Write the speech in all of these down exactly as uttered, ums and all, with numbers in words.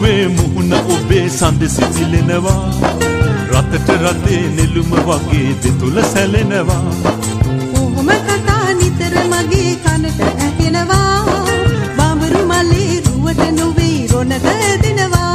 රුවේ මුහුණ ඔබේ සඳ සිසිලෙනවා රතට රතේ නෙළුම වගේ දෙතුල සැලෙනවා කොහොම කතා නිතර මගේ කනට ඇහෙනවා බඹරු මලේ රුවට නොවේ රොණට ඇදෙනවා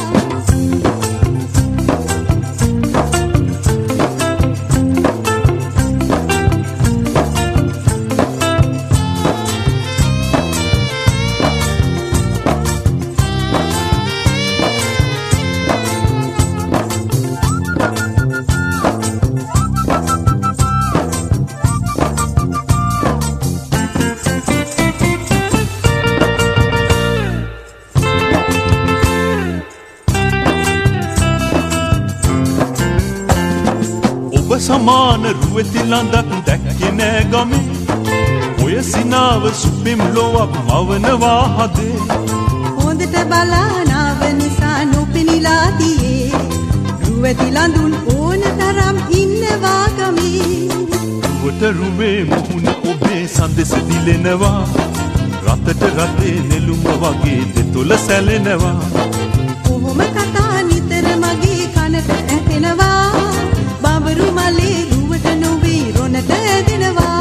සමාන රුවෙති ලඳක් දැක්කේ නෑ ගමේ ඔය සිනාව සුපිම් ලොවක් මවනවා හදේ හොඳට බලානාව නිසා නොපෙනිලා තියේ රුවෙති ලඳුන් ඕන තරම් ඉන්නවා ගමේ රුවට රුවේ මුහුණ ඔබේ සඳ සිදිලෙනවා රතට රතේ නෙළුම වගේ දෙතොල සැලෙනවා කොහොම කතා නිතර මගේ කනට ඇහෙනවා බඹරු මලේ රුවට නොවේ රොණට ඇදෙනවා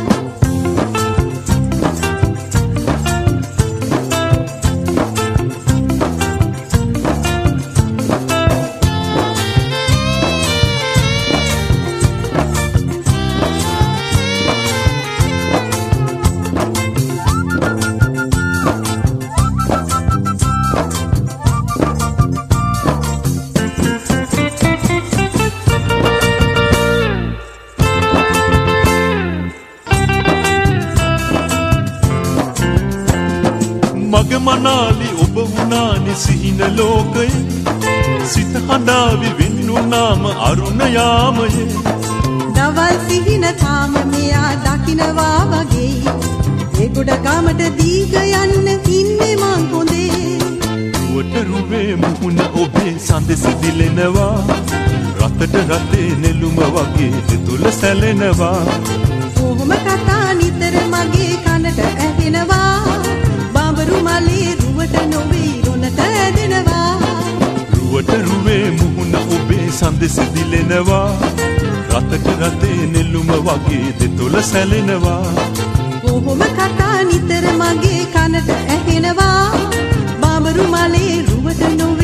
මග මනාලි ඔබ වුණානි සිහින ලෝකයේ සිත හඬාවි වෙන්නුනාම අරුණ යාමයේ දවල් සිහින තාම මෙයා දකින්නවා වගේ ඒ ගොඩ ගමට දීග යන්න ඉන්නේ මං හොඳේ රුවට රුවේ මුහුණ ඔබේ සඳ සිදිලෙනවා රතට රතේ නෙළුම වගේ දෙතුල සැලෙනවා කොහොම කතා නිතර මගේ කනට ඇහෙනවා බඹරු මලේ රුවට නොවේ රොණට ඇදෙනවා රුවට රුවේ මුහුණ ඔබේ සඳ සිදිලෙනවා රතට රතේ නෙළුම වගේ දෙතුල සැලෙනවා කොහොම කතා නිතර මගේ කනට ඇහෙනවා බඹරු මලේ රුවට නොවේ